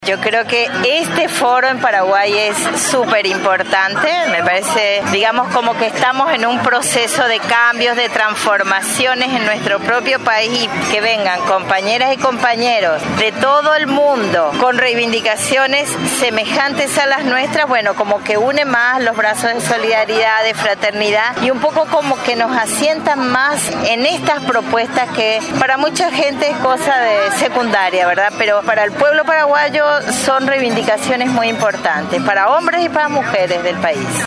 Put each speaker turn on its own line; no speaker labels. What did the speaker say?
Yo creo que este foro en Paraguay es súper importante, me parece, digamos, como que estamos en un proceso de cambios, de transformaciones en nuestro propio país, y que vengan compañeras y compañeros de todo el mundo con reivindicaciones semejantes a las nuestras, bueno, como que une más los brazos de solidaridad, de fraternidad, y un poco como que nos asientan más en estas propuestas que para mucha gente es cosa de secundaria, ¿verdad? Pero para el pueblo paraguayo son reivindicaciones muy importantes, para hombres y para mujeres del país.